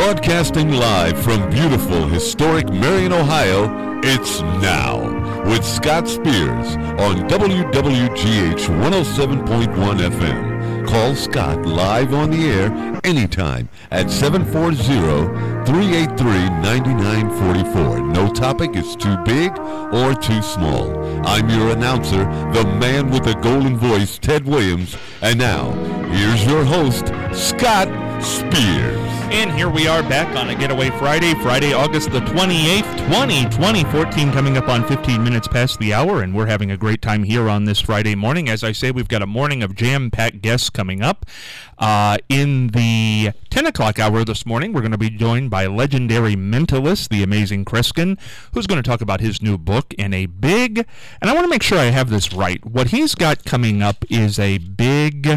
Broadcasting live from beautiful, historic Marion, Ohio, it's Now with Scott Spears on WWGH 107.1 FM. Call Scott live on the air anytime at 740-383-9944. No topic is too big or too small. I'm your announcer, the man with the golden voice, Ted Williams. And now, here's your host, Scott Spears. And here we are back on a Getaway Friday, August the 28th, 2014, coming up on 15 minutes past the hour, and we're having a great time here on this Friday morning. As I say, we've got a morning of jam-packed guests coming up. In the 10 o'clock hour this morning, we're going to be joined by legendary mentalist, the amazing Kreskin, who's going to talk about his new book and and I want to make sure I have this right. What he's got coming up is a big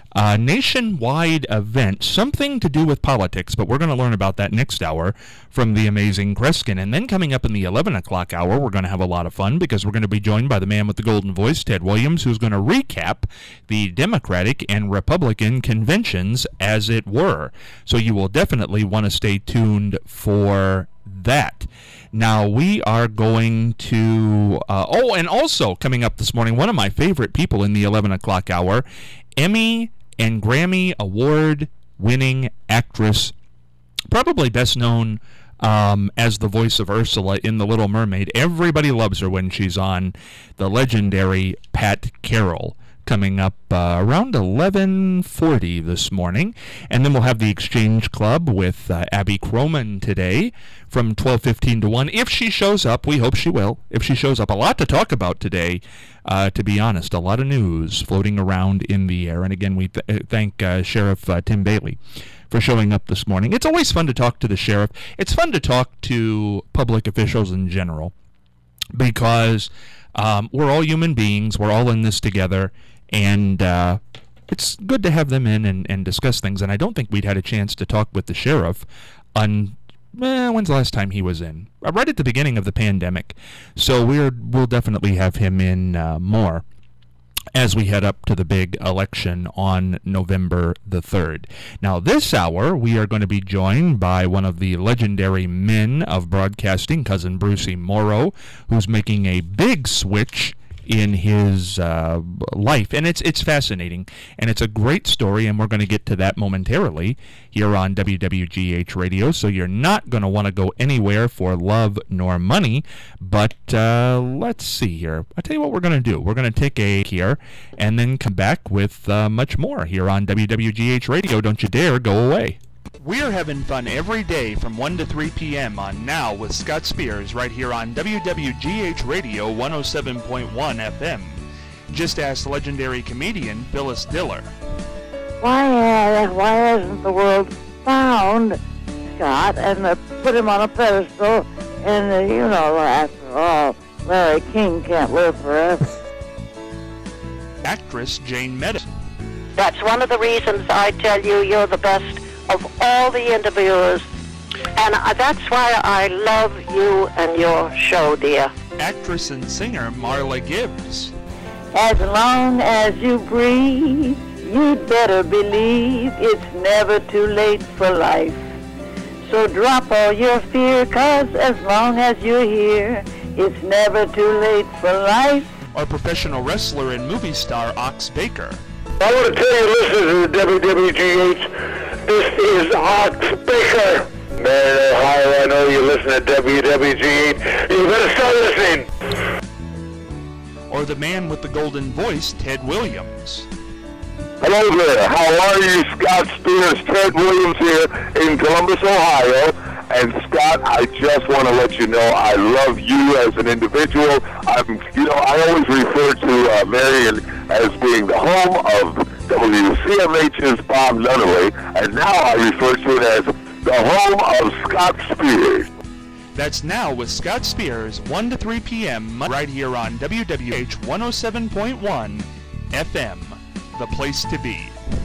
nationwide event, something to do with politics, but we're going to learn about that next hour from the amazing Kreskin. And then coming up in the 11 o'clock hour, we're going to have a lot of fun because we're going to be joined by the man with the golden voice, Ted Williams, who's going to recap the Democratic and Republican conventions, as it were. So you will definitely want to stay tuned for that. Now, we are going to, and also coming up this morning, one of my favorite people in the 11 o'clock hour, Emmy and Grammy Award-winning actress, probably best known as the voice of Ursula in The Little Mermaid. Everybody loves her when she's on, the legendary Pat Carroll, coming up around 11:40 this morning. And then we'll have the Exchange Club with Abby Croman today from 12:15 to 1. If she shows up, we hope she will. If she shows up, a lot to talk about today, to be honest. A lot of news floating around in the air. And again, we thank Sheriff Tim Bailey for showing up this morning. It's always fun to talk to the sheriff. It's fun to talk to public officials in general because we're all human beings. We're all in this together. And it's good to have them in and discuss things. And I don't think we'd had a chance to talk with the sheriff on, when's the last time he was in? Right at the beginning of the pandemic. So we'll definitely have him in more as we head up to the big election on November the 3rd. Now, this hour, we are going to be joined by one of the legendary men of broadcasting, Cousin Brucey Morrow, who's making a big switch in his life, and it's fascinating, and it's a great story, and we're going to get to that momentarily here on WWGH Radio, so you're not going to want to go anywhere for love nor money, but let's see here. I'll tell you what we're going to do. We're going to take a here, and then come back with much more here on WWGH Radio. Don't you dare go away. We're having fun every day from 1 to 3 p.m. on Now with Scott Spears right here on WWGH Radio 107.1 FM. Just ask legendary comedian Phyllis Diller. Why hasn't the world found Scott and put him on a pedestal? And, after all, Larry King can't live forever. Actress Jane Meadows. That's one of the reasons I tell you you're the best of all the interviewers, and that's why I love you and your show, dear. Actress and singer Marla Gibbs. As long as you breathe, you'd better believe it's never too late for life. So drop all your fear, 'cause as long as you're here, it's never too late for life. Or professional wrestler and movie star Ox Baker. I want to tell you, listeners of WWGH, this is Ox Baker. Marion, Ohio, I know you listen to WWGH. You better start listening. Or the man with the golden voice, Ted Williams. Hello there. How are you? Scott Spears, Ted Williams here in Columbus, Ohio. And Scott, I just want to let you know I love you as an individual. I always refer to Marion as being the home of WCMH's Bob Nunley, and now I refer to it as the home of Scott Spears. That's Now with Scott Spears, 1 to 3 p.m. right here on WWH 107.1 FM, the place to be.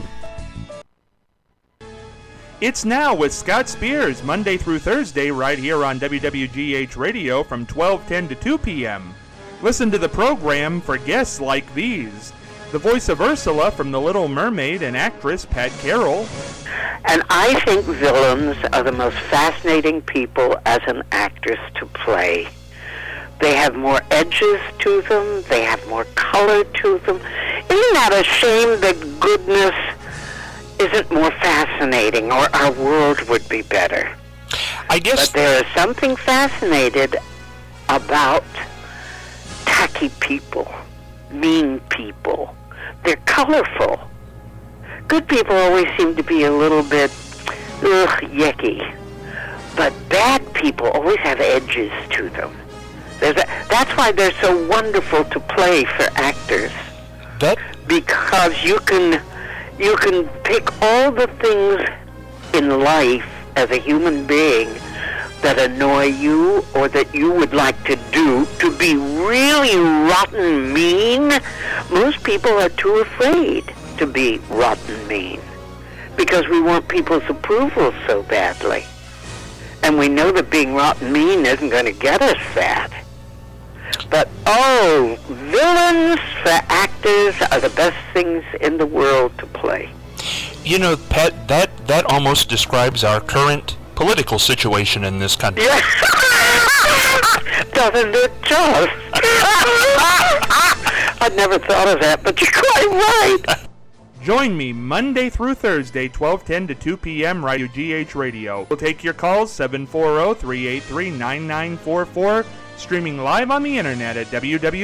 It's Now with Scott Spears, Monday through Thursday, right here on WWGH Radio from 12:10 to 2 p.m. Listen to the program for guests like these: The voice of Ursula from The Little Mermaid and actress Pat Carroll. And I think villains are the most fascinating people as an actress to play. They have more edges to them. They have more color to them. Isn't that a shame that goodness isn't more fascinating, or our world would be better? I guess. But there is something fascinated about tacky people, mean people. They're colorful. Good people always seem to be a little bit, yucky. But bad people always have edges to them. That's why they're so wonderful to play for actors. Because you can pick all the things in life as a human being that annoy you or that you would like to do to be really rotten mean. Most people are too afraid to be rotten mean because we want people's approval so badly. And we know that being rotten mean isn't going to get us that. But, villains for actors are the best things in the world to play. You know, Pat, that almost describes our current political situation in this country. Yeah. Doesn't it just? I'd never thought of that, but you're quite right. Join me Monday through Thursday, 12:10 to 2 p.m. right here GH Radio. We'll take your calls, 740-383-9944, streaming live on the internet at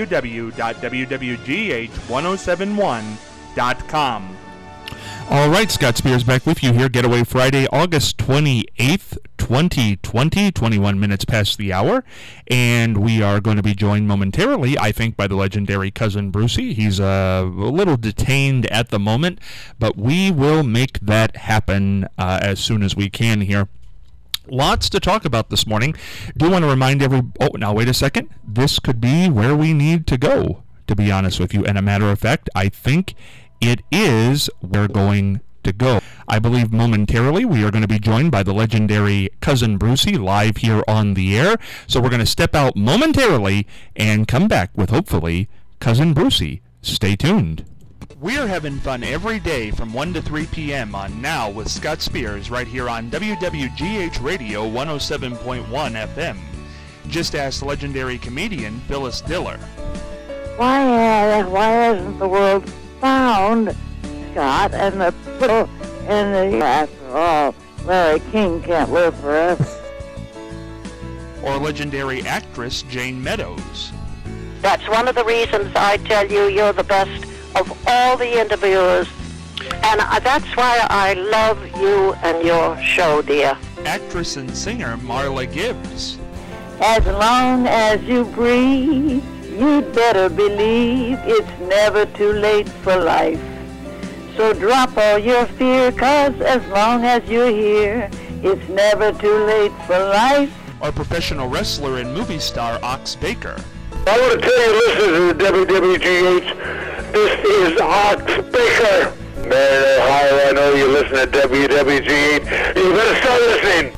www.wwgh1071.com. All right, Scott Spears back with you here. Getaway Friday, August 28th, 2020, 21 minutes past the hour. And we are going to be joined momentarily, I think, by the legendary Cousin Brucey. He's a little detained at the moment, but we will make that happen as soon as we can here. Lots to talk about this morning. Do want to remind now wait a second. This could be where we need to go, to be honest with you. And a matter of fact, I think it is where we're going to go. I believe momentarily we are going to be joined by the legendary Cousin Brucey live here on the air. So we're going to step out momentarily and come back with, hopefully, Cousin Brucey. Stay tuned. We're having fun every day from 1 to 3 p.m. on Now with Scott Spears right here on WWGH Radio 107.1 FM. Just ask legendary comedian Phyllis Diller. Why hasn't the world found Scott and the people in the... After all, Larry King can't live forever. Or legendary actress Jane Meadows. That's one of the reasons I tell you you're the best of all the interviewers. And that's why I love you and your show, dear. Actress and singer Marla Gibbs. As long as you breathe, you'd better believe it's never too late for life. So drop all your fear, 'cause as long as you're here, it's never too late for life. Or professional wrestler and movie star Ox Baker. I want to tell you, listeners of WWGH, this is Ox Baker. Man, Ohio, I know you listen to WWGH. You better start listening.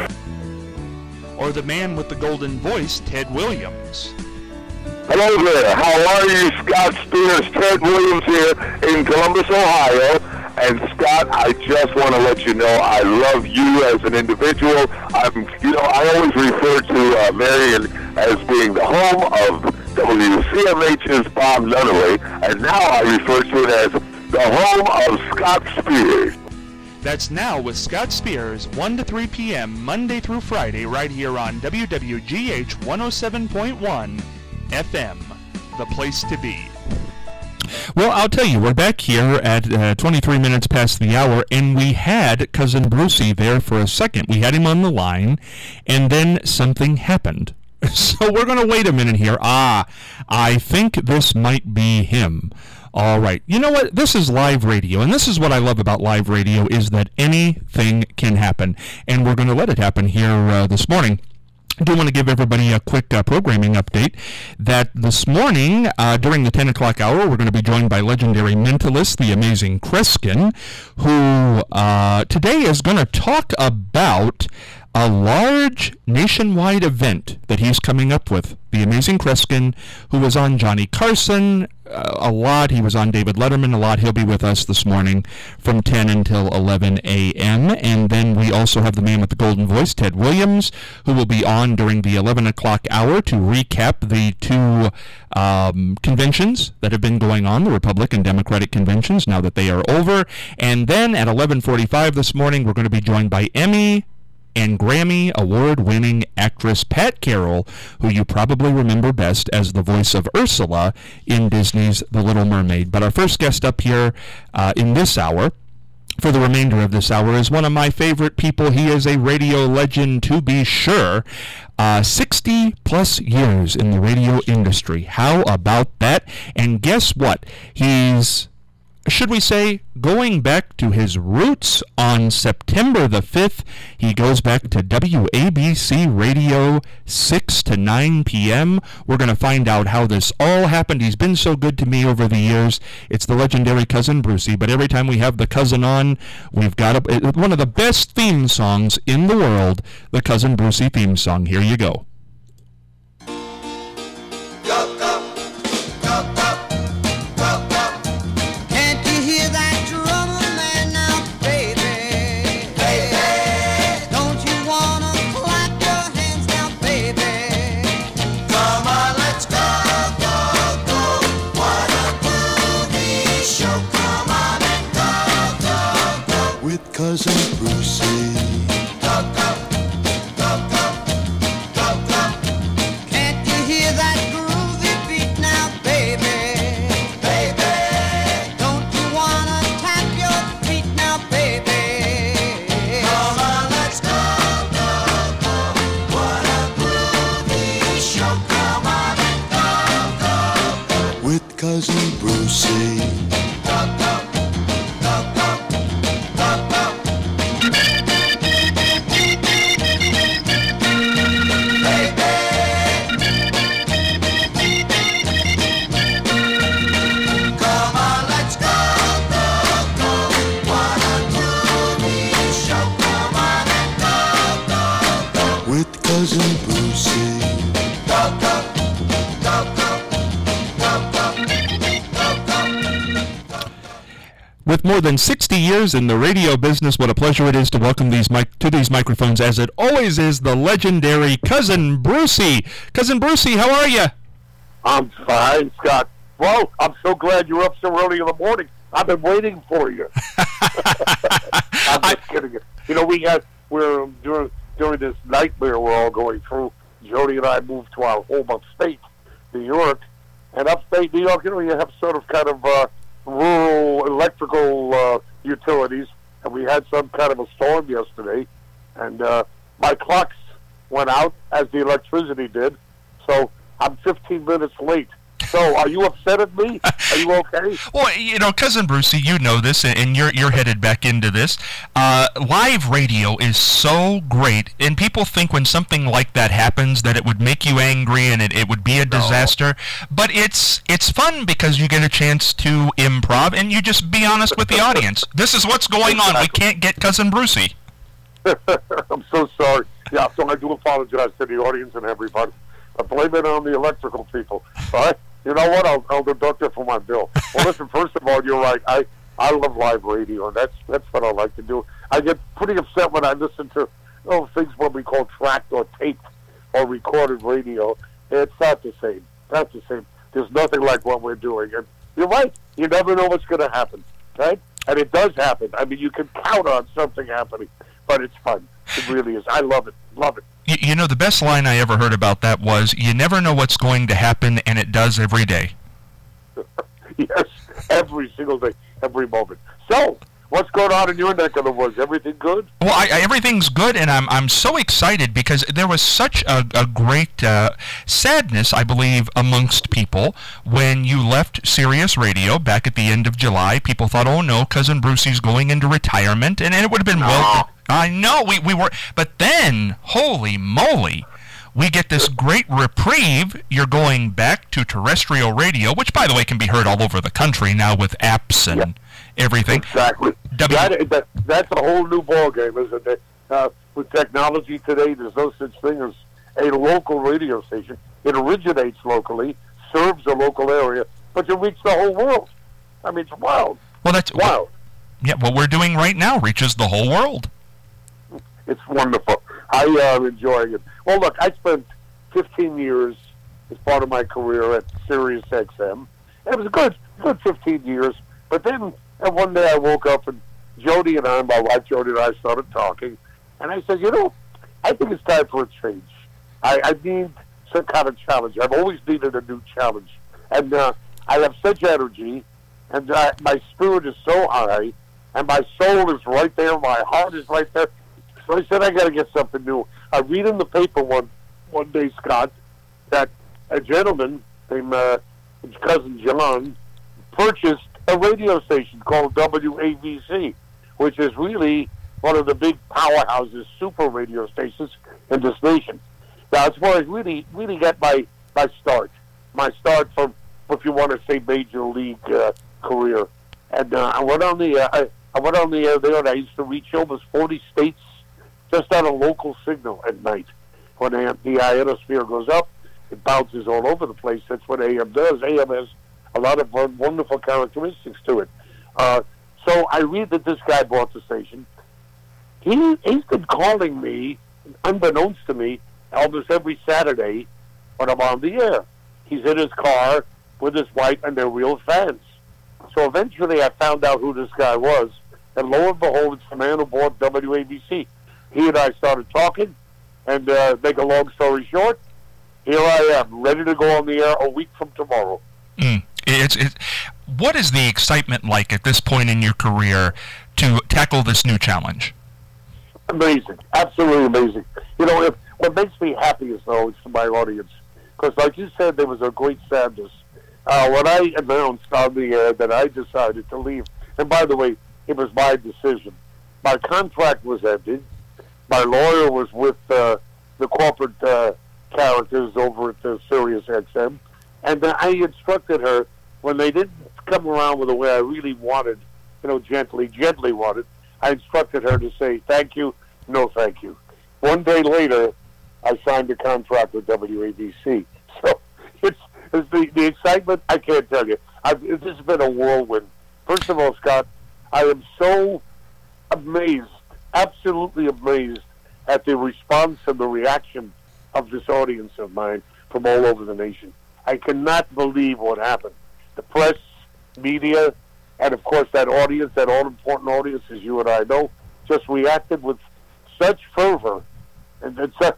Or the man with the golden voice, Ted Williams. Hello there. How are you? Scott Spears, Ted Williams here in Columbus, Ohio. And Scott, I just want to let you know I love you as an individual. I always refer to Marion as being the home of WCMH's Bob Nunnery, and now I refer to it as the home of Scott Spears. That's Now with Scott Spears, 1 to 3 p.m. Monday through Friday, right here on WWGH 107.1 FM, the place to be. Well, I'll tell you, we're back here at 23 minutes past the hour, and we had Cousin Brucey there for a second. We had him on the line, and then something happened. So we're going to wait a minute here. I think this might be him. All right. You know what? This is live radio, and this is what I love about live radio, is that anything can happen, and we're going to let it happen here this morning. I do want to give everybody a quick programming update that this morning during the 10 o'clock hour, we're going to be joined by legendary mentalist, the amazing Kreskin, who today is going to talk about a large nationwide event that he's coming up with. The amazing Kreskin, who was on Johnny Carson a lot. He was on David Letterman a lot. He'll be with us this morning from 10 until 11 a.m. And then we also have the man with the golden voice, Ted Williams, who will be on during the 11 o'clock hour to recap the two conventions that have been going on, the Republican and Democratic conventions, now that they are over. And then at 11:45 this morning, we're going to be joined by Emmy and Grammy award-winning actress Pat Carroll, who you probably remember best as the voice of Ursula in Disney's The Little Mermaid. But our first guest up here in this hour, for the remainder of this hour, is one of my favorite people. He is a radio legend, to be sure. 60-plus years in the radio industry. How about that? And guess what? He's, should we say, going back to his roots on September the 5th. He goes back to WABC Radio 6 to 9 p.m. We're going to find out how this all happened. He's been so good to me over the years. It's the legendary Cousin Brucey, but every time we have the cousin on, we've got one of the best theme songs in the world, the Cousin Brucey theme song. Here you go. Cousin Brucey. Can't you hear that groovy beat now, baby? Baby, don't you wanna tap your feet now, baby? Come on, let's go, go, go. What a groovy show. Come on and go, go, go. With Cousin Brucey. With more than 60 years in the radio business, what a pleasure it is to welcome these microphones, as it always is, the legendary Cousin Brucey. Cousin Brucey, how are you? I'm fine, Scott. Well, I'm so glad you're up so early in the morning. I've been waiting for you. I'm just kidding. You know, we're during this nightmare we're all going through. Jody and I moved to our home upstate New York, and upstate New York, you know, you have sort of kind of rural electrical utilities, and we had some kind of a storm yesterday, and my clocks went out as the electricity did, so I'm 15 minutes late. So, are you upset at me? Are you okay? Well, you know, Cousin Brucey, you know this, and you're headed back into this. Live radio is so great, and people think when something like that happens that it would make you angry and it would be a disaster. But it's fun because you get a chance to improv, and you just be honest with the audience. This is what's going on. We can't get Cousin Brucey. I'm so sorry. Yeah, so I do apologize to the audience and everybody. I blame it on the electrical people. All right? You know what? I'll deduct it from my bill. Well, listen, first of all, you're right. I love live radio, and that's what I like to do. I get pretty upset when I listen to things what we call tracked or taped or recorded radio. It's not the same. Not the same. There's nothing like what we're doing. And you're right. You never know what's going to happen, right? And it does happen. I mean, you can count on something happening, but it's fun. It really is. I love it. Love it. You know, the best line I ever heard about that was, you never know what's going to happen, and it does every day. Yes, every single day, every moment. So, what's going on in your neck of the woods? Everything good? Well, everything's good, and I'm so excited because there was such a great sadness, I believe, amongst people when you left Sirius Radio back at the end of July. People thought, oh no, Cousin Brucey's going into retirement, and it would have been well. I know we were, but then, holy moly, we get this great reprieve. You're going back to terrestrial radio, which, by the way, can be heard all over the country now with apps and everything. Exactly. That's a whole new ballgame, isn't it? With technology today, there's no such thing as a local radio station. It originates locally, serves a local area, but you reach the whole world. I mean, it's wild. Well, that's wild. What we're doing right now reaches the whole world. It's wonderful. I am enjoying it. Well, look, I spent 15 years as part of my career at Sirius XM. It was a good 15 years. But then one day I woke up and Jody and I, my wife Jody and I, started talking. And I said, I think it's time for a change. I need some kind of challenge. I've always needed a new challenge. And I have such energy, and my spirit is so high, and my soul is right there, my heart is right there. So I said, I got to get something new. I read in the paper one day, Scott, that a gentleman named his cousin John purchased a radio station called WABC, which is really one of the big powerhouses, super radio stations in this nation. That's where I really got my start. My start from, if you want to say, major league career. And I went on the air there, and I used to reach almost 40 states just on a local signal at night. When the ionosphere goes up, it bounces all over the place. That's what AM does. AM has a lot of wonderful characteristics to it. So I read that this guy bought the station. He's been calling me, unbeknownst to me, almost every Saturday when I'm on the air. He's in his car with his wife, and they're real fans. So eventually I found out who this guy was, and lo and behold, it's the man who bought WABC. He and I started talking, and make a long story short, here I am, ready to go on the air a week from tomorrow. What is the excitement like at this point in your career to tackle this new challenge? Amazing, absolutely amazing. What makes me happy is, though, it's my audience. Because like you said, there was a great sadness. When I announced on the air that I decided to leave, and by the way, it was my decision. My contract was ended. My lawyer was with the corporate characters over at Sirius XM, and I instructed her when they didn't come around with the way I really wanted, gently wanted. I instructed her to say thank you, no thank you. One day later, I signed a contract with WABC. So it's the excitement. I can't tell you. This has been a whirlwind. First of all, Scott, I am so amazed, absolutely amazed at the response and the reaction of this audience of mine from all over the nation. I cannot believe what happened. The press, media, and of course that audience, that all-important audience, as you and I know, just reacted with such fervor. And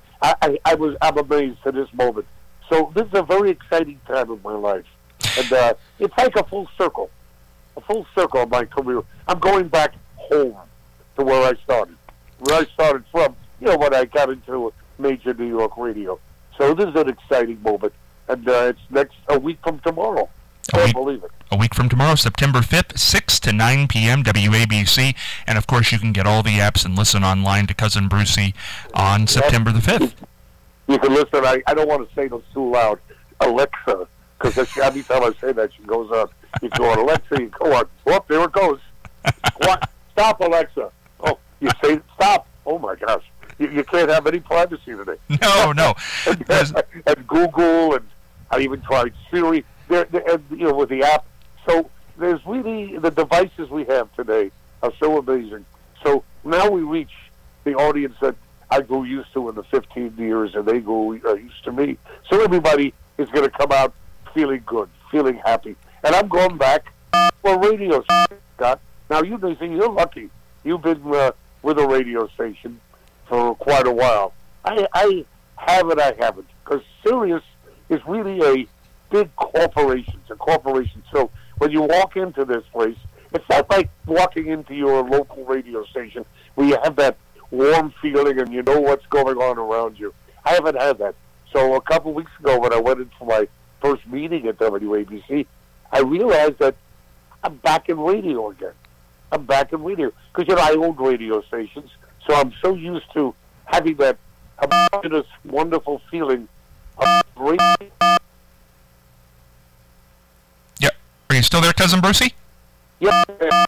I'm amazed to this moment. So this is a very exciting time in my life. And it's like a full circle of my career. I'm going back home to where I started from, when I got into major New York radio. So this is an exciting moment. And it's a week from tomorrow. I can't believe it. A week from tomorrow, September 5th, 6 to 9 p.m., WABC. And, of course, you can get all the apps and listen online to Cousin Brucey on September the 5th. You can listen. I don't want to say this too loud. Alexa, because every time I say that, she goes on. You go on Alexa, you go on. Oh, there it goes. Stop, Alexa. Oh, you say stop. Oh, my gosh. You can't have any privacy today. No. and Google, and I even tried Siri. With the app. So there's really, the devices we have today are so amazing. So now we reach the audience that I grew used to in the 15 years, and they grew used to me. So everybody is going to come out feeling good, feeling happy. And I'm going back for radio, Scott. Now, you're lucky. You've been with a radio station for quite a while. I haven't. Because Sirius is really a big corporation. It's a corporation. So when you walk into this place, it's not like walking into your local radio station where you have that warm feeling and you know what's going on around you. I haven't had that. So a couple of weeks ago when I went in for my first meeting at WABC, I realized that I'm back in radio again. I'm back in radio. Because, I own radio stations, so I'm so used to having that homogenous, wonderful feeling of radio. Are you still there, Cousin Brucey? Yeah.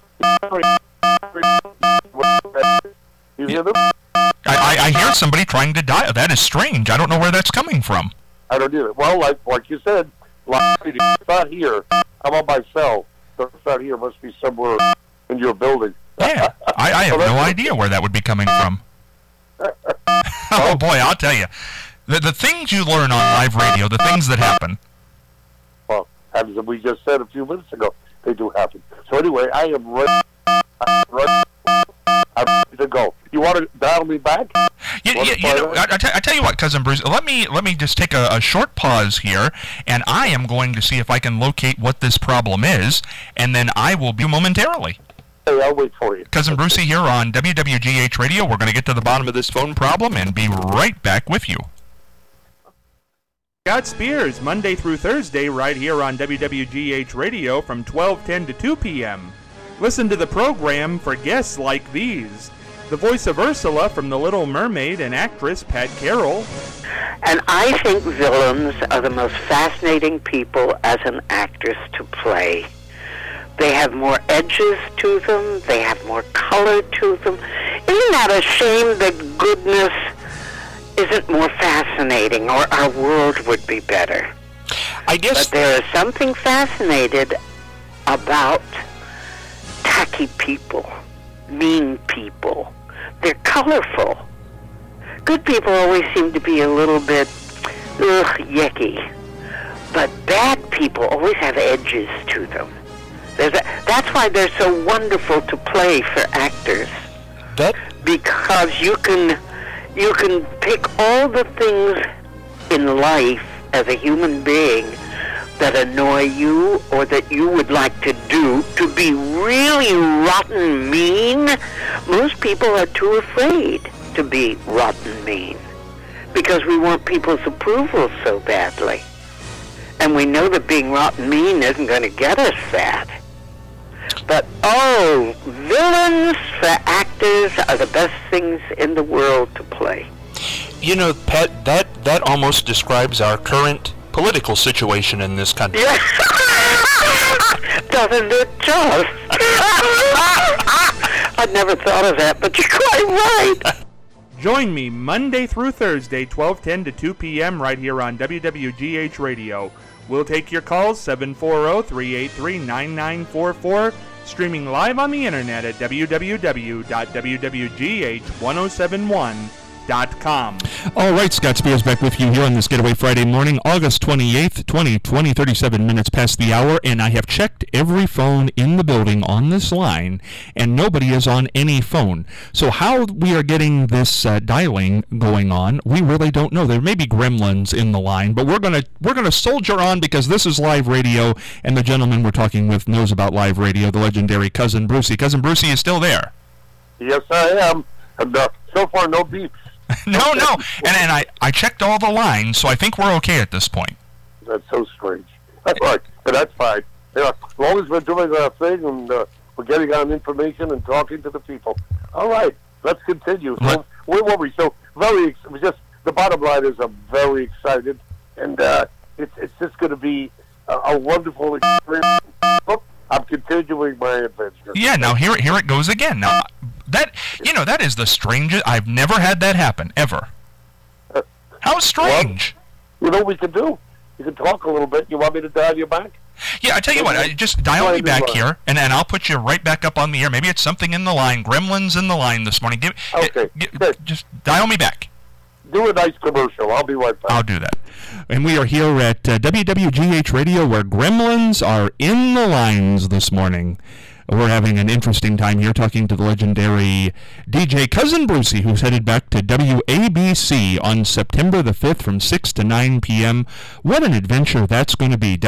You hear them? I hear somebody trying to dial. That is strange. I don't know where that's coming from. I don't either. Well, like you said, it's not here. How about my cell? It's not here. It must be somewhere in your building. Yeah, I have no idea where that would be coming from. Oh, boy, I'll tell you. The things you learn on live radio, the things that happen. Well, as we just said a few minutes ago, they do happen. So anyway, I am ready. I'm ready to go. You want to dial me back? I tell you what, Cousin Bruce, let me just take a short pause here, and I am going to see if I can locate what this problem is, and then I will be momentarily. Hey, I'll wait for you. Cousin Brucey here on WWGH Radio. We're going to get to the bottom of this phone problem and be right back with you. Scott Spears, Monday through Thursday, right here on WWGH Radio from 12:10 to 2 p.m. Listen to the program for guests like these. The voice of Ursula from The Little Mermaid and actress Pat Carroll. And I think villains are the most fascinating people as an actress to play. They have more edges to them. They have more color to them. Isn't that a shame that goodness isn't more fascinating, or our world would be better? I guess. But there is something fascinated about tacky people, mean people. They're colorful. Good people always seem to be a little bit yucky. But bad people always have edges to them. That's why they're so wonderful to play for actors. Because you can pick all the things in life as a human being that annoy you or that you would like to do to be really rotten mean. Most people are too afraid to be rotten mean because we want people's approval so badly. And we know that being rotten mean isn't going to get us that. But, villains for actors are the best things in the world to play. You know, Pat, that almost describes our current political situation in this country. Yeah. Doesn't it just? I'd never thought of that, but you're quite right. Join me Monday through Thursday, 12:10 to 2 p.m. right here on WWGH Radio. We'll take your calls, 740-383-9944, streaming live on the internet at www.wwgh1071.com. All right, Scott Spears back with you here on this Getaway Friday morning, August 28th, 2020, 37 minutes past the hour, and I have checked every phone in the building on this line, and nobody is on any phone. So how we are getting this dialing going on, we really don't know. There may be gremlins in the line, but we're gonna soldier on because this is live radio, and the gentleman we're talking with knows about live radio, the legendary Cousin Brucey. Cousin Brucey is still there. Yes, I am. And so far, no beeps. No. And I checked all the lines, so I think we're okay at this point. That's so strange. That's right, but that's fine. As long as we're doing our thing and we're getting on information and talking to the people. All right, let's continue. So, where were we? So, the bottom line is I'm very excited, and it's just going to be a wonderful experience. I'm continuing my adventure. Yeah, now here it goes again. Now, that is the strangest. I've never had that happen, ever. How strange. Well, you know what we can do? You can talk a little bit. You want me to dial you back? Yeah, I tell you what, just dial me back here, and I'll put you right back up on the air. Maybe it's something in the line. Gremlins in the line this morning. Just dial me back. Do a nice commercial. I'll be right back. I'll do that. And we are here at WWGH Radio, where gremlins are in the lines this morning. We're having an interesting time here talking to the legendary DJ Cousin Brucey, who's headed back to WABC on September the 5th from 6 to 9 p.m. What an adventure that's going to be.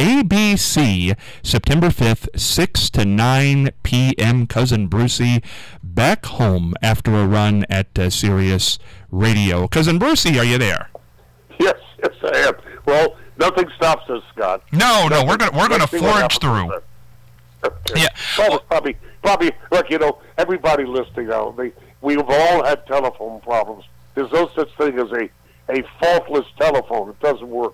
WABC, September 5th, 6 to 9 p.m. Cousin Brucey back home after a run at Sirius Radio. Cousin Brucey, are you there? Yes, I am. Well, nothing stops us, Scott. No, we're gonna forge through. Okay. Yeah. Well, probably. Look, everybody listening now, we've all had telephone problems. There's no such thing as a faultless telephone. It doesn't work.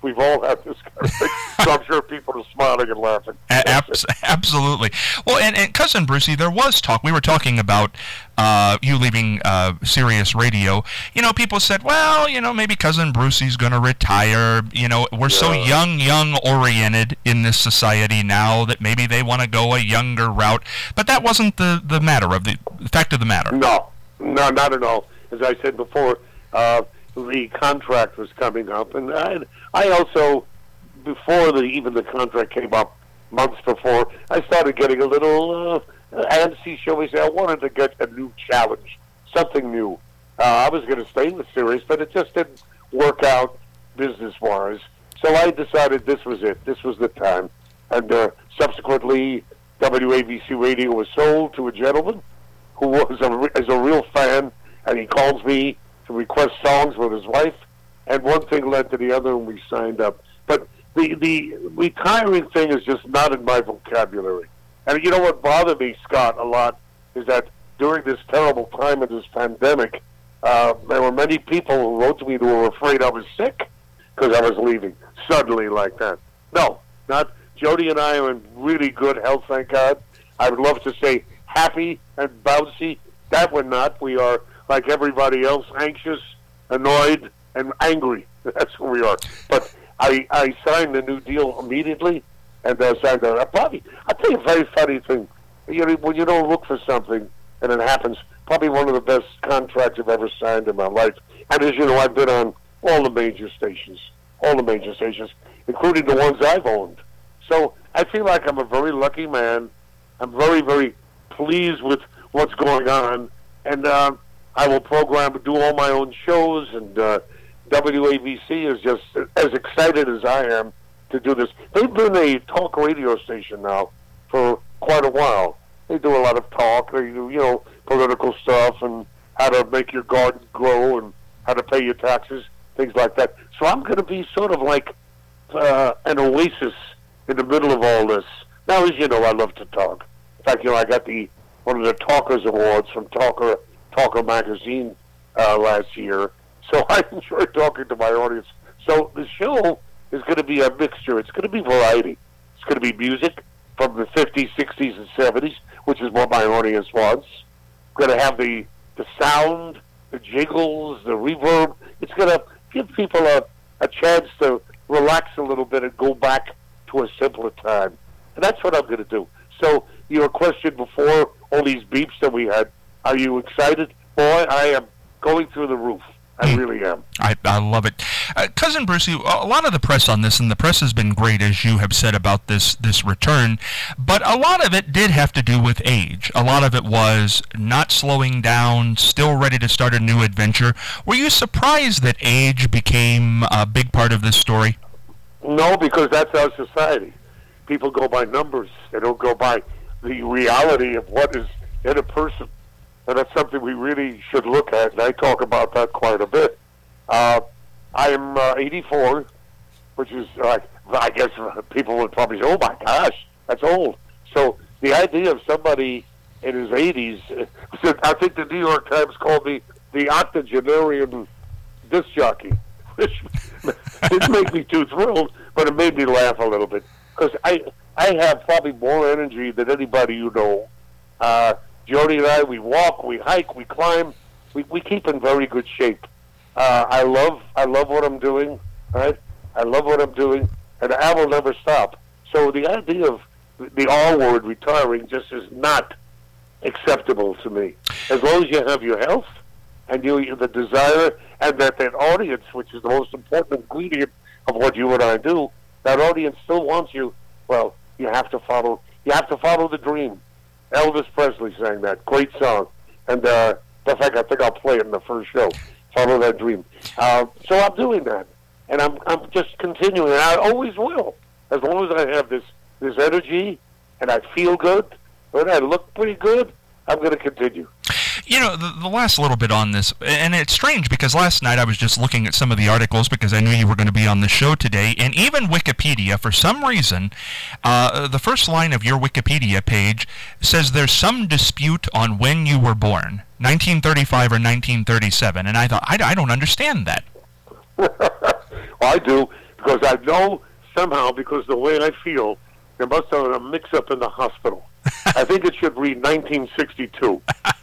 We've all had this kind of thing. So I'm sure people are smiling and laughing. Absolutely. Well, and Cousin Brucey, there was talk. We were talking about you leaving Sirius Radio. You know, people said, well, you know, maybe Cousin Brucey's going to retire. You know, we're so young-oriented in this society now that maybe they want to go a younger route. But that wasn't the matter of the fact of the matter. No, not at all. As I said before, the contract was coming up, and I also, before even the contract came up, months before, I started getting a little antsy, shall we say. I wanted to get a new challenge, something new. I was going to stay in the series, but it just didn't work out business-wise. So I decided this was it. This was the time. And subsequently, WABC Radio was sold to a gentleman who is a real fan, and he calls me to request songs with his wife, and one thing led to the other, and we signed up. But the retiring thing is just not in my vocabulary. And you know what bothered me, Scott, a lot, is that during this terrible time of this pandemic, there were many people who wrote to me who were afraid I was sick because I was leaving suddenly like that. No, not. Jody and I are in really good health, thank God. I would love to say happy and bouncy. That we're not. We are, like everybody else, anxious, annoyed, and angry. That's who we are. But I signed the new deal immediately, and signed that. I'll tell you a very funny thing. You know, when you don't look for something, and it happens, probably one of the best contracts I've ever signed in my life. And as you know, I've been on all the major stations, including the ones I've owned. So I feel like I'm a very lucky man. I'm very, very pleased with what's going on. And I will do all my own shows, and WABC is just as excited as I am to do this. They've been a talk radio station now for quite a while. They do a lot of talk. They do, you know, political stuff and how to make your garden grow and how to pay your taxes, things like that. So I'm going to be sort of like an oasis in the middle of all this. Now, as you know, I love to talk. In fact, you know, I got one of the Talkers Awards from Talker magazine last year. So I enjoy talking to my audience. So the show is going to be a mixture. It's going to be variety. It's going to be music from the 50s, 60s, and 70s, which is what my audience wants. Going to have the sound, the jiggles, the reverb. It's going to give people a chance to relax a little bit and go back to a simpler time. And that's what I'm going to do. So your question before, all these beeps that we had, are you excited? Boy, I am going through the roof. I really am. I love it. Cousin Brucey, a lot of the press on this, and the press has been great, as you have said about this return, but a lot of it did have to do with age. A lot of it was not slowing down, still ready to start a new adventure. Were you surprised that age became a big part of this story? No, because that's our society. People go by numbers. They don't go by the reality of what is in a person. And that's something we really should look at, and I talk about that quite a bit. I am 84, which is, I guess people would probably say, oh my gosh, that's old. So the idea of somebody in his 80s, I think the New York Times called me the octogenarian disc jockey, which didn't make me too thrilled, but it made me laugh a little bit. Because I have probably more energy than anybody you know. Jody and I, we walk, we hike, we climb. We keep in very good shape. I love what I'm doing, right? I love what I'm doing, and I will never stop. So the idea of the R word, retiring, just is not acceptable to me. As long as you have your health and the desire, and that audience, which is the most important ingredient of what you and I do, that audience still wants you. Well, you have to follow the dream. Elvis Presley sang that. Great song. And in fact, I think I'll play it in the first show. Follow that dream. So I'm doing that. And I'm just continuing. And I always will. As long as I have this energy and I feel good and I look pretty good, I'm going to continue. You know, the last little bit on this, and it's strange because last night I was just looking at some of the articles because I knew you were going to be on the show today, and even Wikipedia, for some reason, the first line of your Wikipedia page says there's some dispute on when you were born, 1935 or 1937, and I thought, I don't understand that. Well, I do, because I know somehow, because the way I feel, there must have been a mix-up in the hospital. I think it should read 1962.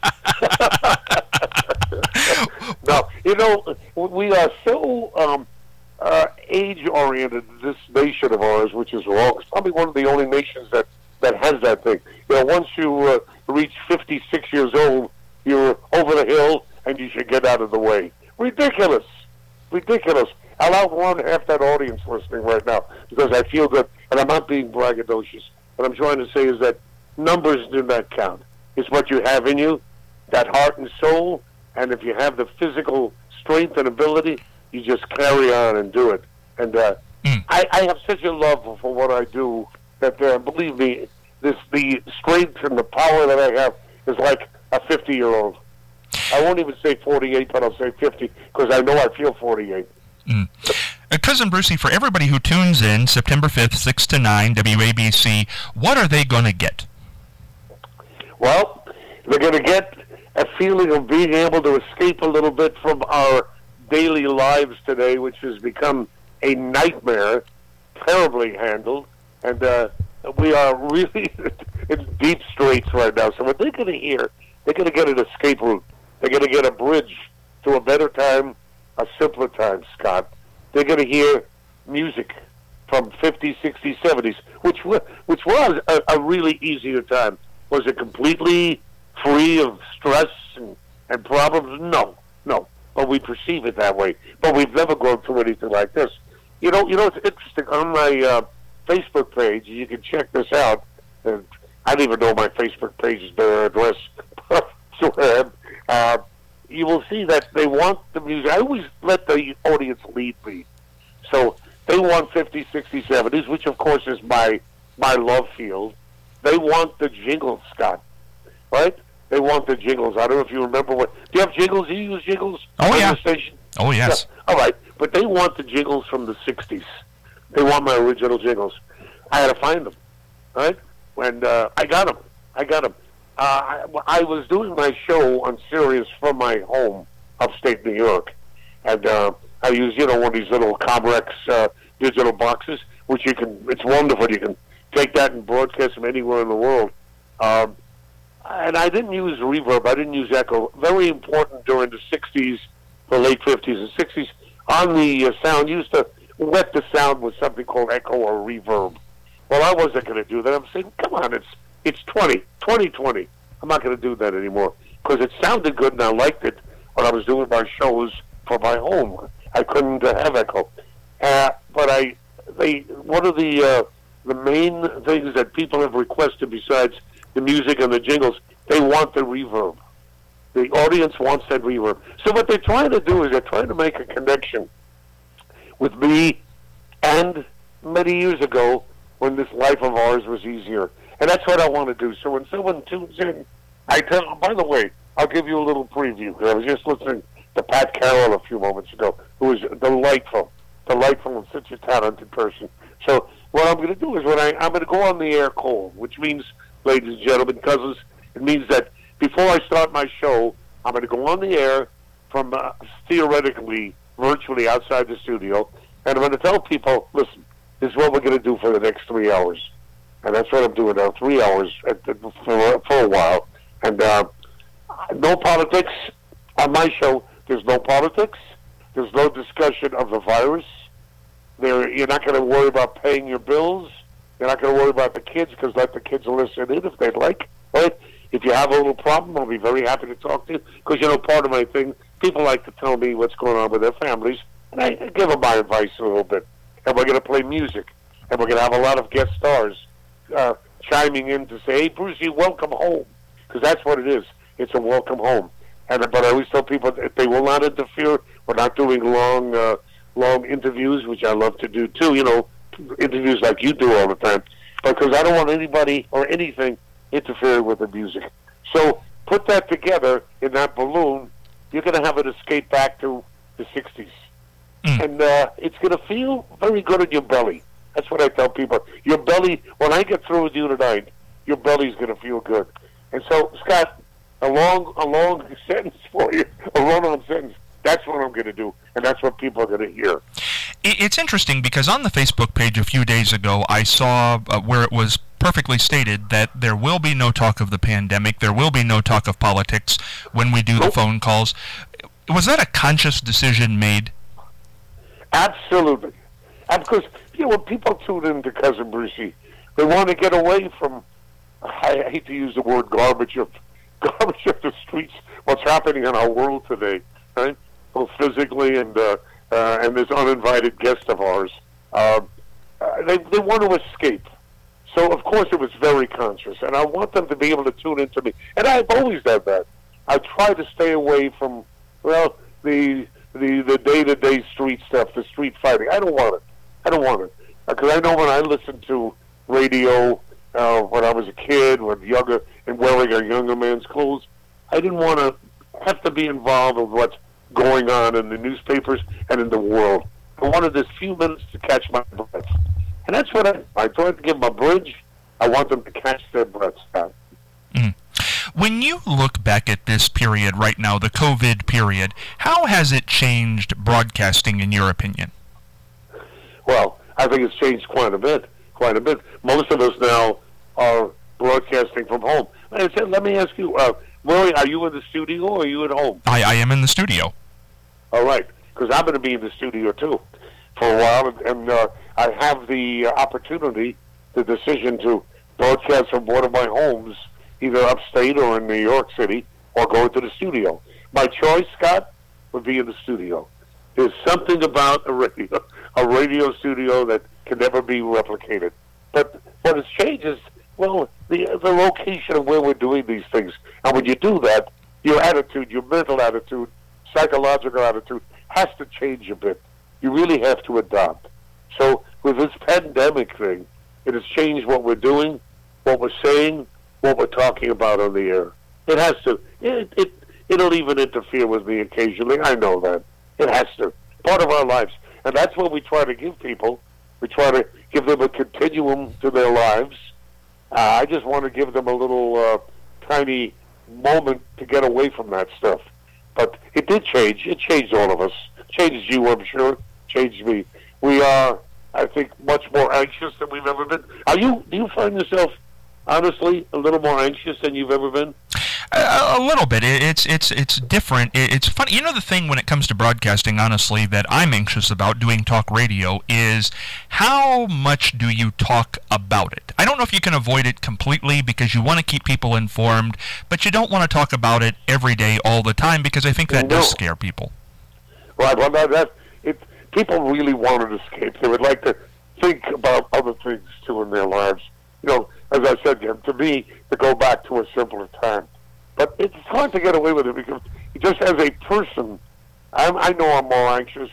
No, you know, we are so age-oriented, this nation of ours, which is wrong. It's probably one of the only nations that has that thing. You know, once you reach 56 years old, you're over the hill, and you should get out of the way. Ridiculous. I'll outrun half that audience listening right now because I feel good, and I'm not being braggadocious. What I'm trying to say is that numbers do not count. It's what you have in you, that heart and soul, and if you have the physical strength and ability, you just carry on and do it. And I have such a love for what I do that, believe me, the strength and the power that I have is like a 50-year-old. I won't even say 48, but I'll say 50, because I know I feel 48. Cousin Brucey, for everybody who tunes in September 5th, 6 to 9, WABC, what are they going to get? Well, they're going to get a feeling of being able to escape a little bit from our daily lives today, which has become a nightmare, terribly handled, and we are really in deep straits right now. So what they're going to hear, they're going to get an escape route. They're going to get a bridge to a better time, a simpler time, Scott. They're going to hear music from 50s, 60s, 70s, which was a really easier time. Was it completely free of stress and problems? No. But we perceive it that way. But we've never gone through anything like this. You know, it's interesting. On my Facebook page, you can check this out. And I don't even know my Facebook page's address. You will see that they want the music. I always let the audience lead me. So they want 50s, 60s, 70s, which of course is my love field. They want the jingles, Scott. Right? They want the jingles. I don't know if you remember what. Do you have jingles? Do you use jingles? Oh, yeah. On the station? Oh, yes. Yeah. All right. But they want the jingles from the 60s. They want my original jingles. I had to find them. Right? And I got them. I was doing my show on Sirius from my home, upstate New York. And I use, one of these little Comrex digital boxes, which it's wonderful. You can take that and broadcast them anywhere in the world. And I didn't use reverb. I didn't use echo. Very important during the 60s, the late 50s and 60s, on the sound, used to wet the sound with something called echo or reverb. Well, I wasn't going to do that. I'm saying, come on, it's 2020. I'm not going to do that anymore because it sounded good and I liked it when I was doing my shows for my home. I couldn't have echo. But one of the main things that people have requested besides the music and the jingles, they want the reverb. The audience wants that reverb. So what they're trying to do is they're trying to make a connection with me and many years ago when this life of ours was easier. And that's what I want to do. So when someone tunes in, I tell them, by the way, I'll give you a little preview, because I was just listening to Pat Carroll a few moments ago, who was delightful and such a talented person. So what I'm going to do is I'm going to go on the air cold, which means, ladies and gentlemen, cousins, it means that before I start my show, I'm going to go on the air from theoretically, virtually outside the studio, and I'm going to tell people, listen, this is what we're going to do for the next 3 hours. And that's what I'm doing now, 3 hours for a while. And no politics on my show. There's no politics. There's no discussion of the virus. You're not going to worry about paying your bills. You're not going to worry about the kids, because let the kids listen in if they'd like. Right? If you have a little problem, I'll be very happy to talk to you. Because, part of my thing, people like to tell me what's going on with their families, and I give them my advice a little bit. And we're going to play music. And we're going to have a lot of guest stars chiming in to say, hey, Brucey, welcome home. Because that's what it is. It's a welcome home. But I always tell people that they will not interfere. We're not doing long interviews, which I love to do too, interviews like you do all the time. Because I don't want anybody or anything interfering with the music. So put that together in that balloon, you're going to have it escape back to the 60s. And it's going to feel very good in your belly. That's what I tell people. Your belly, when I get through with you tonight, your belly's going to feel good. And so, Scott, a long sentence for you, a run-on sentence, that's what I'm going to do, and that's what people are going to hear. It's interesting because on the Facebook page a few days ago, I saw where it was perfectly stated that there will be no talk of the pandemic, there will be no talk of politics when we do the phone calls. Was that a conscious decision made? Absolutely. And because, when people tune into Cousin Brucey, they want to get away from, I hate to use the word garbage of the streets, what's happening in our world today, right? Both physically and this uninvited guest of ours. They want to escape. So, of course, it was very conscious, and I want them to be able to tune into me. And I've always done that. I try to stay away from, the day-to-day street stuff, the street fighting. I don't want it. Because I know when I listened to radio when I was a kid, when younger and wearing a younger man's clothes, I didn't want to have to be involved with what's going on in the newspapers and in the world. I wanted this few minutes to catch my breath. And that's what I tried to give them a bridge. I want them to catch their breaths out. When you look back at this period right now, the COVID period, how has it changed broadcasting in your opinion? Well, I think it's changed quite a bit. Most of us now are broadcasting from home. Let me ask you, Roy, are you in the studio or are you at home? I am in the studio. All right, because I'm going to be in the studio too for a while, and I have the opportunity, the decision to broadcast from one of my homes, either upstate or in New York City, or go into the studio. My choice, Scott, would be in the studio. There's something about a radio studio that can never be replicated. But what has changed is, the location of where we're doing these things. And when you do that, your attitude, your mental attitude, psychological attitude has to change a bit. You really have to adopt. So with this pandemic thing, it has changed what we're doing, what we're saying, what we're talking about on the air. It has to. It'll even interfere with me occasionally. I know that. It has to. Part of our lives. And that's what we try to give people. We try to give them a continuum to their lives. I just want to give them a little tiny moment to get away from that stuff. But it did change. It changed all of us. It changed you, I'm sure. It changed me. We are, I think, much more anxious than we've ever been. Do you find yourself, honestly, a little more anxious than you've ever been? A little bit. It's different. It's funny. The thing when it comes to broadcasting, honestly, that I'm anxious about doing talk radio is how much do you talk about it? I don't know if you can avoid it completely because you want to keep people informed, but you don't want to talk about it every day all the time because I think that does scare people. Right. Well, people really want to escape. They would like to think about other things, too, in their lives. As I said, to me, to go back to a simpler time. But it's hard to get away with it because just as a person, I know I'm more anxious.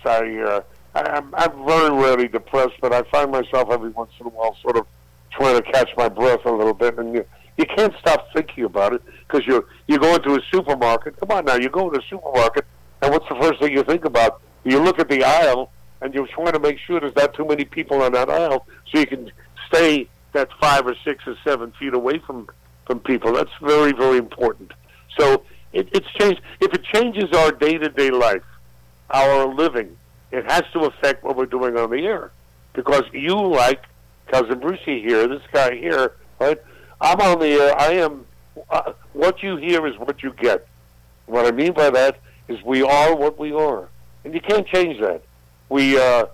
I'm very rarely depressed, but I find myself every once in a while sort of trying to catch my breath a little bit. And you can't stop thinking about it because you go into a supermarket. Come on now, you go into a supermarket, and what's the first thing you think about? You look at the aisle, and you're trying to make sure there's not too many people on that aisle so you can stay that 5 or 6 or 7 feet away from people. That's very, very important. So it's changed. If it changes our day-to-day life, our living, it has to affect what we're doing on the air. Because you, like Cousin Brucey here, this guy here, right? I'm on the air. I am. What you hear is what you get. What I mean by that is we are what we are, and you can't change that. We go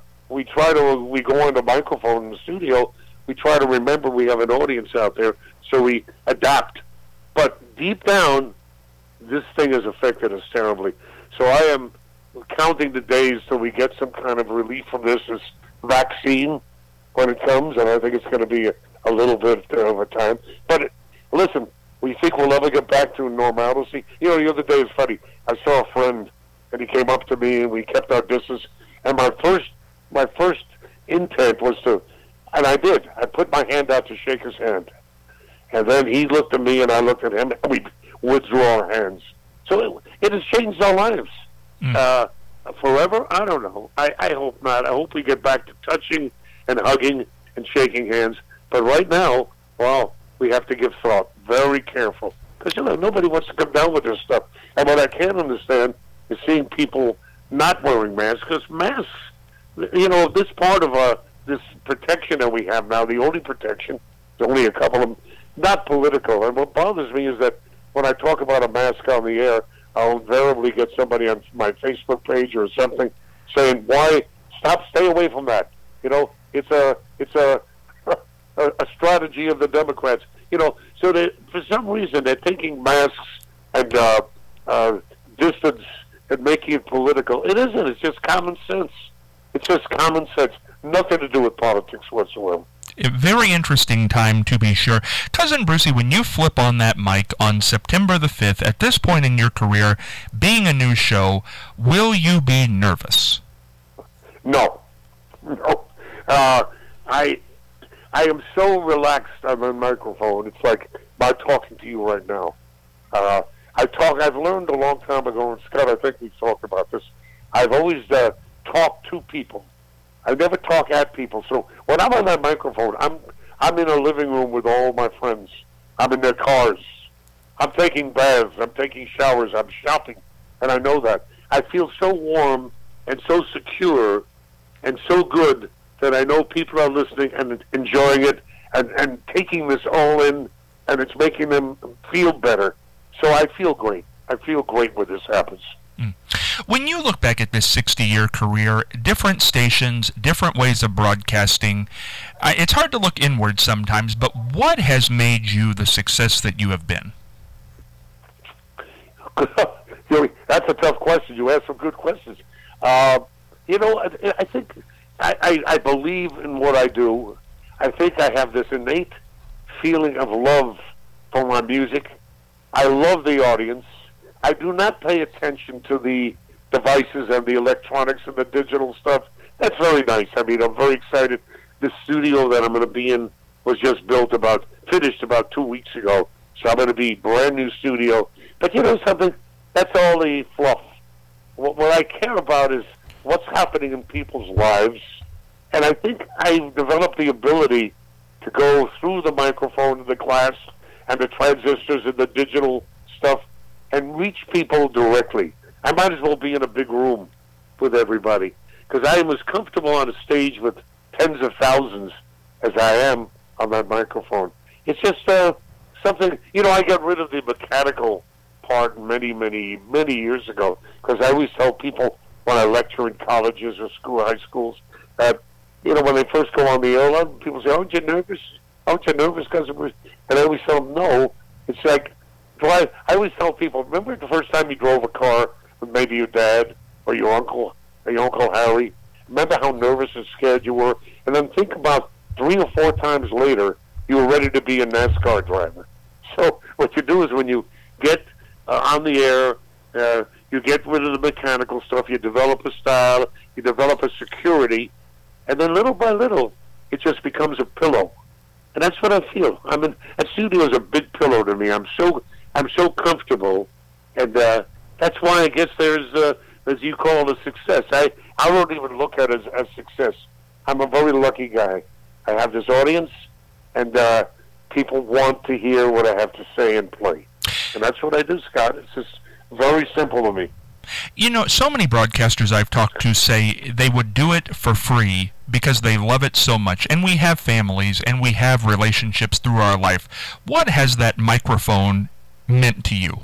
on the microphone in the studio. We try to remember we have an audience out there, so we adapt. But deep down, this thing has affected us terribly. So I am counting the days till we get some kind of relief from this vaccine when it comes, and I think it's going to be a little bit of a time. But listen, we think we'll ever get back to normalcy. The other day was funny. I saw a friend, and he came up to me, and we kept our distance. And my first intent was to, and I did. I put my hand out to shake his hand. And then he looked at me, and I looked at him, and we withdrew our hands. So it has changed our lives. Forever? I don't know. I hope not. I hope we get back to touching and hugging and shaking hands. But right now, we have to give thought. Very careful. Because, nobody wants to come down with this stuff. And what I can't understand is seeing people not wearing masks, because masks this part of this protection that we have now, the only protection, there's only a couple of them, not political. And what bothers me is that when I talk about a mask on the air, I'll invariably get somebody on my Facebook page or something saying, "Why stay away from that?" It's a strategy of the Democrats. So for some reason they're taking masks and distance and making it political. It isn't. It's just common sense. It's just common sense. Nothing to do with politics whatsoever. A very interesting time, to be sure. Cousin Brucey, when you flip on that mic on September the 5th, at this point in your career, being a new show, will you be nervous? No. I am so relaxed on the microphone. It's like by talking to you right now. I've learned a long time ago, and Scott, I think we've talked about this. I've always talked to people. I never talk at people. So when I'm on that microphone, I'm in a living room with all my friends. I'm in their cars. I'm taking baths. I'm taking showers. I'm shopping, and I know that. I feel so warm and so secure and so good that I know people are listening and enjoying it and taking this all in, and it's making them feel better. So I feel great. I feel great when this happens. When you look back at this 60-year career, different stations, different ways of broadcasting, it's hard to look inward sometimes, but what has made you the success that you have been? That's a tough question. You ask some good questions. I think I believe in what I do. I think I have this innate feeling of love for my music. I love the audience. I do not pay attention to the devices and the electronics and the digital stuff. That's very nice. I mean, I'm very excited. The studio that I'm going to be in was just finished about 2 weeks ago. So I'm going to be brand new studio. But you know something? That's all the fluff. What I care about is what's happening in people's lives. And I think I've developed the ability to go through the microphone and the glass and the transistors and the digital stuff and reach people directly. I might as well be in a big room with everybody because I am as comfortable on a stage with tens of thousands as I am on that microphone. It's just something, I got rid of the mechanical part many, many, many years ago because I always tell people when I lecture in colleges or high schools that, when they first go on the air, a lot of people say, aren't you nervous? Aren't you nervous? And I always tell them, no. It's like, I always tell people, remember the first time you drove a car with maybe your dad or your Uncle Harry? Remember how nervous and scared you were? And then think about 3 or 4 times later, you were ready to be a NASCAR driver. So what you do is when you get on the air, you get rid of the mechanical stuff, you develop a style, you develop a security, and then little by little, it just becomes a pillow. And that's what I feel. That studio is a big pillow to me. I'm so comfortable, and that's why I guess there's, as you call it, a success. I don't even look at it as success. I'm a very lucky guy. I have this audience, and people want to hear what I have to say and play. And that's what I do, Scott. It's just very simple to me. So many broadcasters I've talked to say they would do it for free because they love it so much. And we have families and we have relationships through our life. What has that microphone meant to you?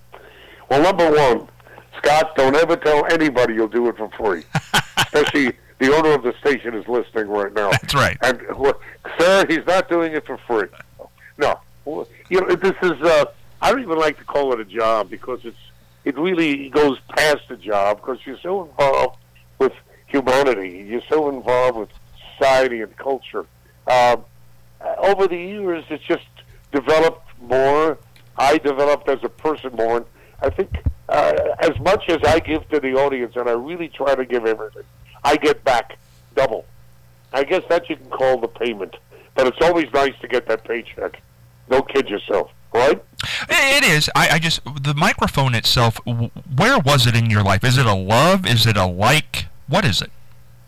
Well, number one, Scott, don't ever tell anybody you'll do it for free. Especially the owner of the station is listening right now. That's right. And, sir, he's not doing it for free. No. This is, I don't even like to call it a job because it really goes past a job because you're so involved with humanity. You're so involved with society and culture. Over the years, it's just developed more. I developed as a person more. And I think as much as I give to the audience, and I really try to give everything, I get back double. I guess that you can call the payment. But it's always nice to get that paycheck. Don't kid yourself. Right? It is. The microphone itself, where was it in your life? Is it a love? Is it a like? What is it?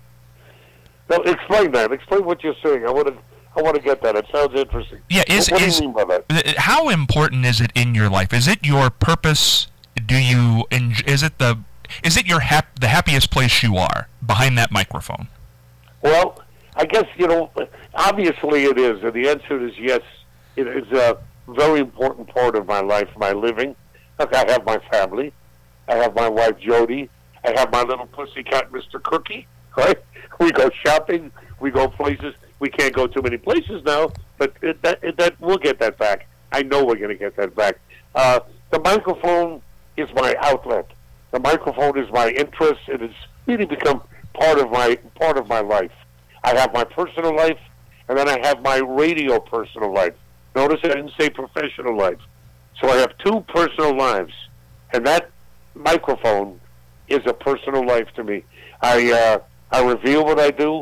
Now, explain that. Explain what you're saying. I want to get that. It sounds interesting. Yeah. What do you mean by that? How important is it in your life? Is it your purpose? Is it the it the happiest place you are behind that microphone? Well, I guess, obviously it is. And the answer is yes. It is a very important part of my life, my living. Look, I have my family. I have my wife, Jody. I have my little pussycat, Mr. Cookie, right? We go shopping. We go places. We can't go too many places now, but we'll get that back. I know we're going to get that back. The microphone is my outlet. The microphone is my interest. It has really become part of my life. I have my personal life, and then I have my radio personal life. Notice I didn't say professional life. So I have two personal lives, and that microphone is a personal life to me. I reveal what I do.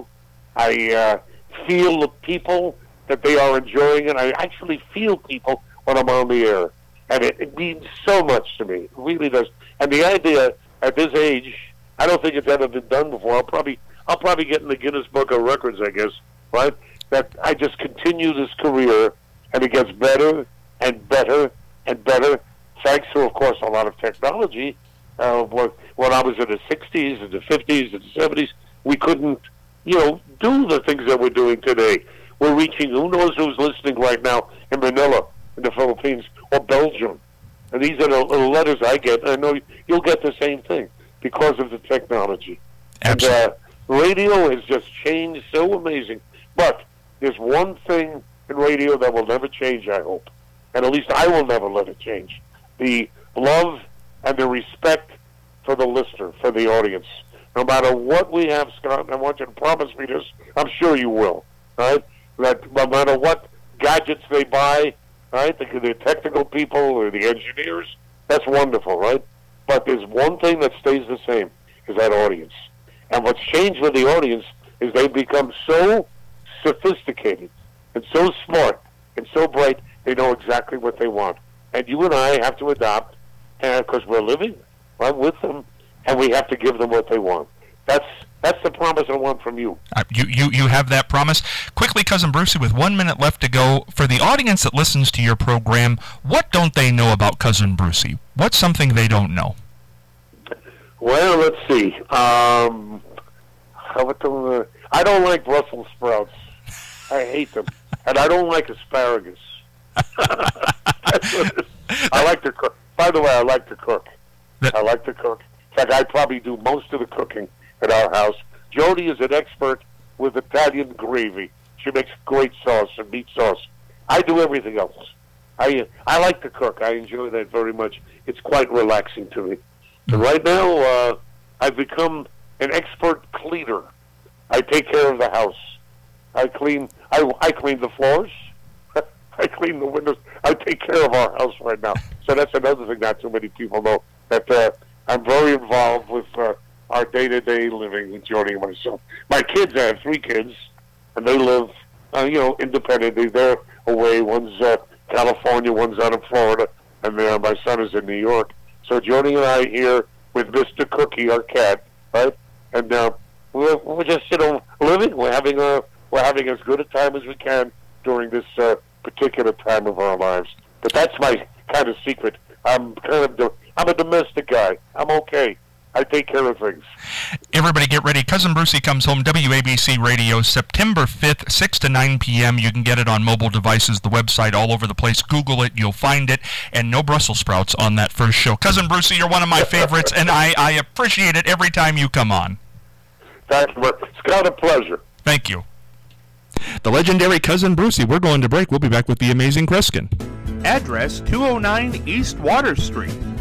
I feel the people that they are enjoying it. I actually feel people when I'm on the air, and it means so much to me. It really does. And the idea at this age, I don't think it's ever been done before. I'll probably get in the Guinness Book of Records, I guess, right? That I just continue this career, and it gets better and better and better, thanks to, of course, a lot of technology. When I was in the 60s and the 50s and the 70s, we couldn't, do the things that we're doing today. We're reaching, who knows who's listening right now in Manila, in the Philippines, or Belgium. And these are the letters I get. I know you'll get the same thing because of the technology. Absolutely. And radio has just changed so amazing. But there's one thing in radio that will never change, I hope. And at least I will never let it change. The love and the respect for the listener, for the audience. No matter what we have, Scott, and I want you to promise me this, I'm sure you will, right? That no matter what gadgets they buy, right, the technical people or the engineers, that's wonderful, right? But there's one thing that stays the same, is that audience. And what's changed with the audience is they've become so sophisticated and so smart and so bright, they know exactly what they want. And you and I have to adopt, because we're living right with them, and we have to give them what they want. That's the promise I want from you. You have that promise. Quickly, Cousin Brucey, with 1 minute left to go, for the audience that listens to your program, what don't they know about Cousin Brucey? What's something they don't know? Well, let's see. I don't like Brussels sprouts. I hate them. And I don't like asparagus. I like to cook. By the way, I like to cook. I like to cook. In fact, I probably do most of the cooking at our house. Jody is an expert with Italian gravy. She makes great sauce and meat sauce. I do everything else. I like to cook. I enjoy that very much. It's quite relaxing to me. And right now, I've become an expert cleaner. I take care of the house. I clean the floors. I clean the windows. I take care of our house right now. So that's another thing not too many people know, that I'm very involved with our day-to-day living with Jody and myself. My kids, I have 3 kids, and they live, independently. They're away. One's California, one's out of Florida, and my son is in New York. So Jody and I here with Mr. Cookie, our cat, right? And we're just living. We're having as good a time as we can during this particular time of our lives. But that's my kind of secret. I'm a domestic guy. I'm okay. I take care of things. Everybody get ready. Cousin Brucey Comes Home, WABC Radio, September 5th, 6 to 9 p.m. You can get it on mobile devices, the website, all over the place. Google it. You'll find it. And no Brussels sprouts on that first show. Cousin Brucey, you're one of my favorites, and I appreciate it every time you come on. Thanks, Scott, a pleasure. Thank you. The legendary Cousin Brucey. We're going to break. We'll be back with the amazing Kreskin. Address 209 East Water Street.